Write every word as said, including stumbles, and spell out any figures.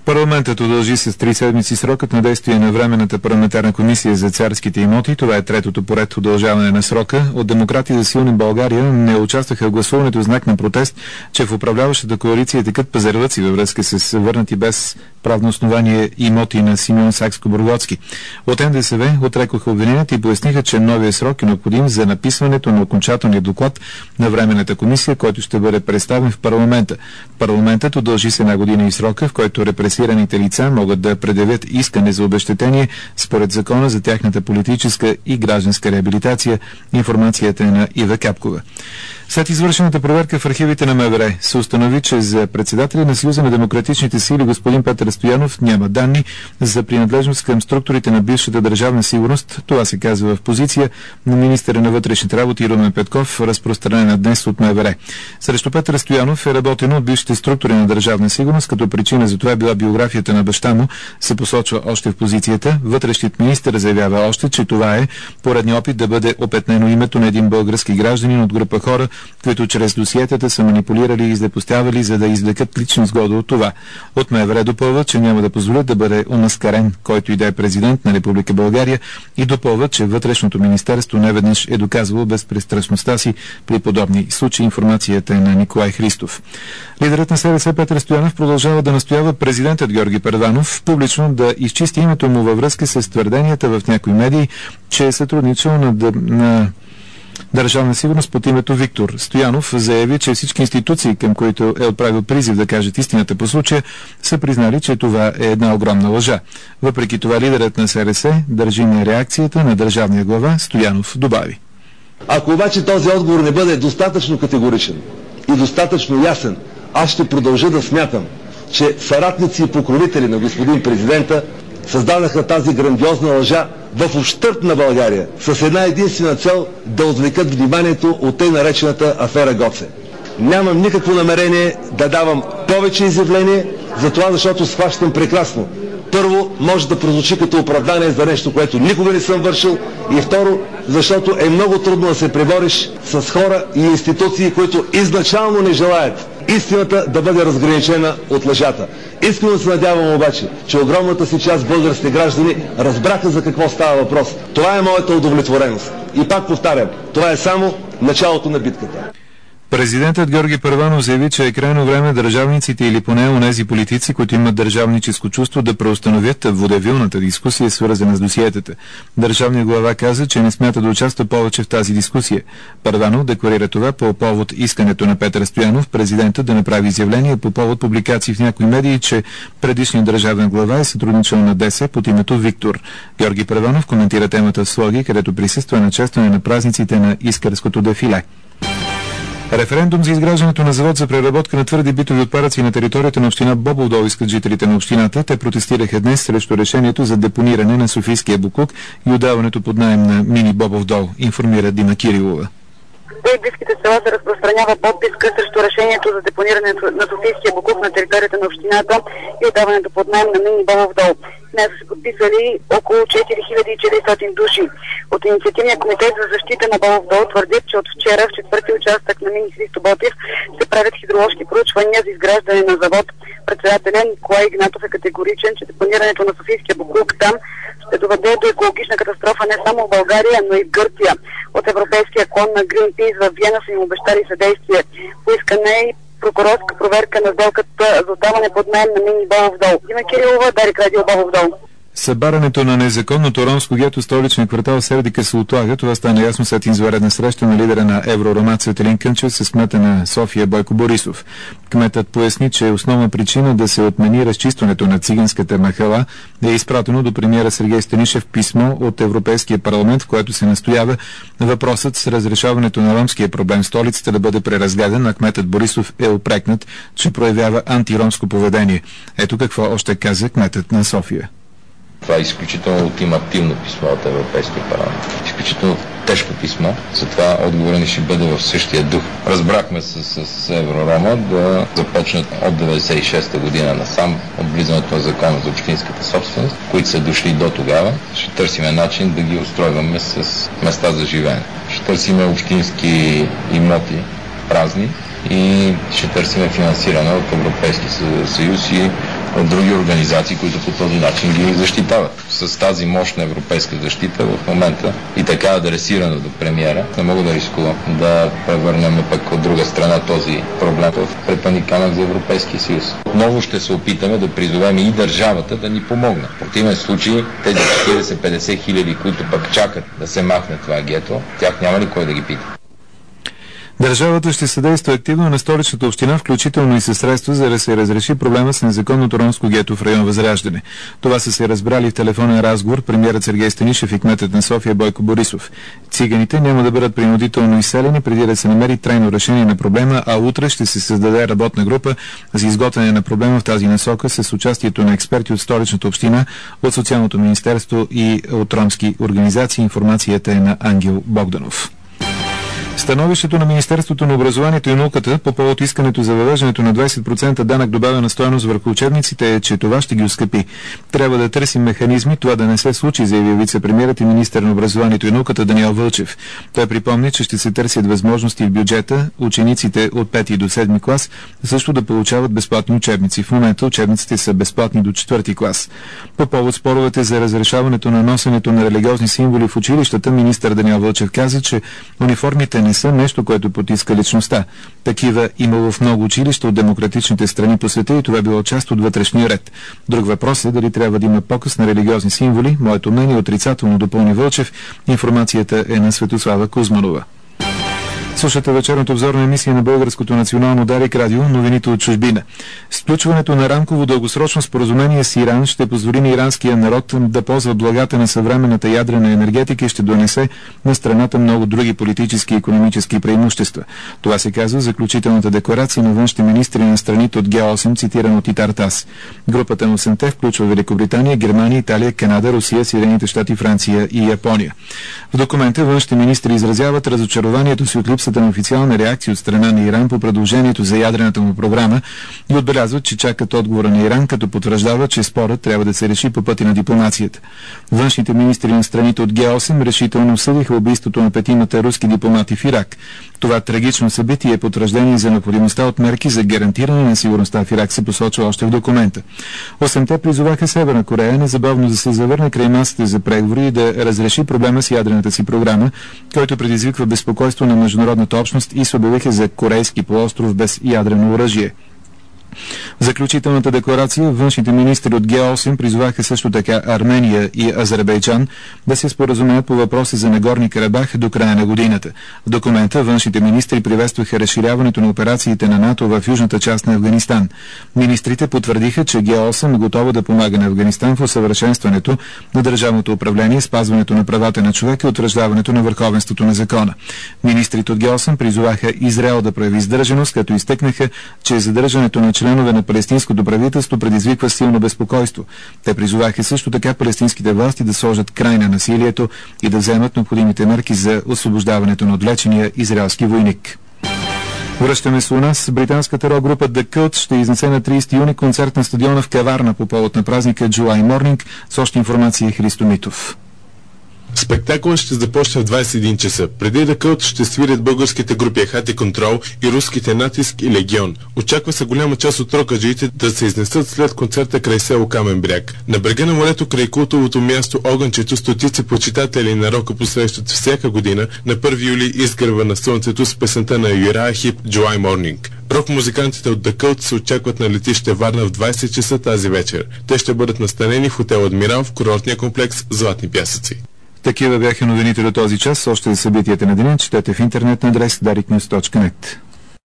Парламентът удължи с три седмици срокът на действие на Временната парламентарна комисия за царските имоти. Това е третото поред удължаване на срока. От Демократи за силна България не участваха в гласуването в знак на протест, че в управляващата коалиция текат пазарлъци във връзка с върнати без правно основание имоти на Симеон Сакскобургготски. От Н Д С В отрекоха обвиненията и поясниха, че новия срок е необходим за написването на окончателния доклад на Временната комисия, който ще бъде представен в парламента. Парламентът удължи с една година и срока, в който репресираните лица могат да предявят искане за обезщетение според закона за тяхната политическа и гражданска реабилитация. Информацията е на Ива Капкова. След извършената проверка в архивите на М В Р се установи, че за председателя на Съюза на демократичните сили господин Петър Стоянов няма данни за принадлежност към структурите на бившата държавна сигурност. Това се казва в позиция на министъра на вътрешните работи Румен Петков, разпространена днес от М В Р. Срещу Петър Стоянов е работено от бившите структури на държавна сигурност, като причина за това е била биографията на баща му, се посочва още в позицията. Вътрешният министър заявява още, че това е поредният опит да бъде опетнено името на един български гражданин от група хора, които чрез досиетата са манипулирали и злепоставили, за да извлекат лична сгода от това. От М В Р допълват, че няма да позволят да бъде омаскарен, който и да е президент на Република България, и допълват, че Вътрешното министерство неведнъж е доказвало безпристрастността си при подобни случаи. Информацията е на Николай Христов. Лидерът на С Д С Петър Стоянов продължава да настоява президентът Георги Първанов публично да изчисти името му във връзка с твърденията в някои медии, че е сътрудничал на, на Държавна сигурност под името Виктор. Стоянов заяви, че всички институции, към които е отправил призив да кажат истината по случая, са признали, че това е една огромна лъжа. Въпреки това лидерът на С Р С държи на реакцията на държавния глава. Стоянов добави: ако обаче този отговор не бъде достатъчно категоричен и достатъчно ясен, аз ще продължа да смятам, че съратници и покровители на господин президента създадаха тази грандиозна лъжа в ущърб на България с една единствена цел – да отвлекат вниманието от тъй наречената афера Гоце. Нямам никакво намерение да давам повече изявление, за това, защото схващам прекрасно. Първо, може да прозвучи като оправдание за нещо, което никога не съм вършил, и второ, защото е много трудно да се пребориш с хора и институции, които изначално не желаят истината да бъде разграничена от лъжата. Искрено се надявам обаче, че огромната си част български граждани разбраха за какво става въпрос. Това е моята удовлетвореност. И пак повтарям, това е само началото на битката. Президентът Георги Първанов заяви, че е крайно време държавниците или поне онези политици, които имат държавническо чувство, да преустановят водевилната дискусия, свързана с досиетата. Държавният глава каза, че не смята да участва повече в тази дискусия. Първанов декларира това по повод искането на Петър Стоянов, президентът да направи изявление по повод публикации в някои медии, че предишният държавен глава е сътрудничал на Д С под името Виктор. Георги Първанов коментира темата в Слоги, където присъства на честване на празниците на Искърското дефиле. Референдум за изграждането на завод за преработка на твърди битови отпадъци на територията на община Бобов дол искат жителите на общината. Те протестираха днес срещу решението за депониране на софийския боклук и отдаването под наем на мини Бобов дол, информира Дима Кирилова. В близките села се разпространява подписка срещу решението за депониране на софийския боклук на територията на общината и отдаването под наем на мини Бобов дол. Днес са се подписали около четири хиляди и четиристотин души. От инициативния комитет за защита на Бобов дол твърдят, че от вчера в четвърти участък на мини Христо Ботев се правят хидроложки проучвания за изграждане на завод. Председателят Николай Игнатов е категоричен, че депонирането на софийския боклук там ще доведе до екологична катастрофа не само в България, но и в Гърция. От европейския клон на Greenpeace в Виена са им обещали съдействие. Поискане и прокурорска проверка на сделката за отдаване под наем на мини Бобов дол. Дима Кирилова, Дарик Радио, Бобов дол. Събарянето на незаконното ромско гето в столичния квартал Сердика се отлага. Това стана ясно след извънредна среща на лидера на Евророма Цветелин Кънчев с кмета на София Бойко Борисов. Кметът поясни, че основна причина да се отмени разчистването на циганската махала е изпратено до премиера Сергей Станишев писмо от Европейския парламент, в което се настоява въпросът с разрешаването на ромския проблем в столицата да бъде преразгледан, а кметът Борисов е упрекнат, че проявява антиромско поведение. Ето какво още каза кметът на София. Това е изключително ултимативно писмо от Европейския парламент. Изключително тежко писмо, затова отговорът ни ще бъде в същия дух. Разбрахме с, с Евророма да започнат от деветдесет и шеста година насам от влизането на закона за общинската собственост, които са дошли до тогава. Ще търсиме начин да ги устройваме с места за живеене. Ще търсиме общински имоти празни и ще търсиме финансиране от Европейския съюз и от други организации, които по този начин ги защитават. С тази мощна европейска защита в момента и така адресирана до премиера, не мога да рискувам да превърнем пък от друга страна този проблем в препъни камък за Европейския съюз. Отново ще се опитаме да призовем и държавата да ни помогне. В противен случай тези четирийсет-петдесет хиляди, които пък чакат да се махне това гето, тях няма ли кой да ги пита? Държавата ще съдейства активно на Столичната община, включително и със средства, за да се разреши проблема с незаконното ромско гето в район Възраждане. Това са се разбрали в телефонен разговор премиерът Сергей Станишев и кметът на София Бойко Борисов. Циганите няма да бъдат принудително изселени преди да се намери трайно решение на проблема, а утре ще се създаде работна група за изготвяне на проблема в тази насока с участието на експерти от Столичната община, от Социалното министерство и от ромски организации. Информацията е на Ангел Богданов. Становището на Министерството на образованието и науката по повод искането за въвеждането на двадесет процента данък добавена стойност върху учебниците е, че това ще ги оскъпи. Трябва да търсим механизми това да не се случи, заяви вице-премиерът и министър на образованието и науката Даниел Вълчев. Той припомни, че ще се търсят възможности в бюджета учениците от пети до седми клас също да получават безплатни учебници. В момента учебниците са безплатни до четвърти клас. По повод споровете за разрешаването на носенето на религиозни символи в училищата, министър Даниел Вълчев каза, че униформите не са нещо, което потиска личността. Такива имало в много училища от демократичните страни по света и това било част от вътрешния ред. Друг въпрос е дали трябва да има показ на религиозни символи. Моето мнение е отрицателно, допълни Вълчев. Информацията е на Светослава Кузманова. Слушате вечерното обзорна емисия на Българското национално Дарик радио, новините от чужбина. Сключването на рамково дългосрочно споразумение с Иран ще позволи на иранския народ да ползва благата на съвременната ядрена енергетика и ще донесе на страната много други политически и икономически преимущества. Това се казва в заключителната декларация на външните министри на страните от Ге осем, цитиран от Итар Тас. Групата на осемте включва Великобритания, Германия, Италия, Канада, Русия, Съединените щати, Франция и Япония. В документа външните министри изразяват разочарованието си от липсата на официална реакция от страна на Иран по предложението за ядрената му програма и отбелязват, че чакат отговора на Иран, като потвърждава, че спорът трябва да се реши по пътя на дипломацията. Външните министри на страните от Ге осем решително осъдиха убийството на петимата руски дипломати в Ирак. Това трагично събитие е потвърждение за необходимостта от мерки за гарантиране на сигурността в Ирак, се посочва още в документа. Осемте призоваха Северна Корея незабавно да се завърне край масата за преговори и да разреши проблема с ядрената си програма, който предизвиква безпокойство на международната общност и се обявиха за корейски полуостров без ядрено оръжие. В заключителната декларация външните министри от Ге осем призоваха също така Армения и Азербайджан да се споразумеят по въпроси за Нагорни Карабах до края на годината. В документа външните министри приветстваха разширяването на операциите на НАТО в южната част на Афганистан. Министрите потвърдиха, че Ге осем е готова да помага на Афганистан в усъвършенстването на държавното управление, спазването на правата на човека и утвърждаването на върховенството на закона. Министрите от Ге осем призоваха Израел да прояви сдържаност, като изтъкнаха, че задържането на членове на палестинското правителство предизвиква силно безпокойство. Те призоваха също така палестинските власти да сложат край на насилието и да вземат необходимите мерки за освобождаването на отвлечения израелски войник. Връщаме се у нас. Британската рок-група The Cult ще изнесе на тридесети юни концерт на стадиона в Каварна по повод на празника July Morning. С още информация Христо Митов. Спектакълът ще започне в двадесет и един часа. Преди The Cult ще свирят българските групи Ахат и Контрол и руските Натиск и Легион. Очаква се голяма част от рокаджиите да се изнесат след концерта край село Камен бряг. На брега на морето край култовото място Огънчето стотици почитатели на рока посрещат всяка година на първи юли изгрева на слънцето с песента на Юрая Хип July Morning. Рок-музикантите от The Cult се очакват на летище Варна в двадесет часа тази вечер. Те ще бъдат настанени в хотел Адмирал в курортния комплекс Златни пясъци. Такива бяха новините до този час. Още за събитията на деня четете в интернет на адрес дарик нюз точка нет.